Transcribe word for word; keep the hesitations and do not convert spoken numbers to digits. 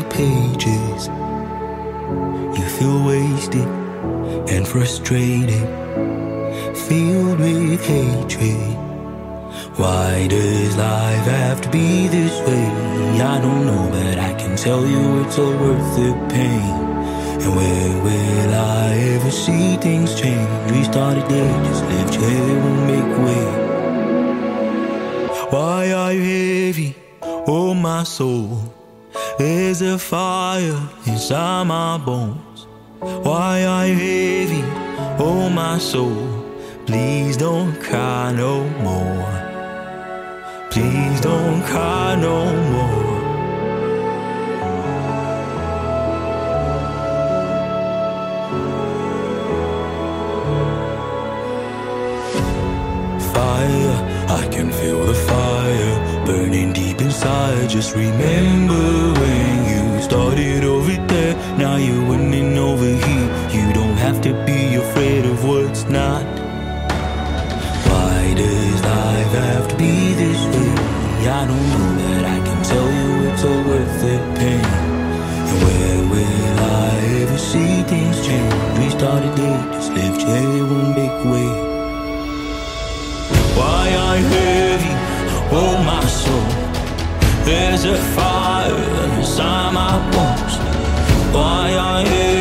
pages. You feel wasted and frustrated, filled with hatred. Why does life have to be this way? I don't know, but I can tell you it's all worth the pain. And where will I ever see things change? We started there, just lift your head, we'll make way. Why are you heavy? Oh my soul, there's a fire inside my bones. Why are you heavy? Oh my soul, please don't cry no more. Please don't cry no more. Fire, I can feel the fire burning deep inside. Just remember when you started over there, now you're winning over here. You don't have to be afraid of what's not. Why does life have to be this way? I don't know, but I can tell you it's all worth the pain. And where will I ever see things change? We started there, just lift your head, we'll make way. Why are you heavy? Oh my soul, there's a fire inside my bones. Why are you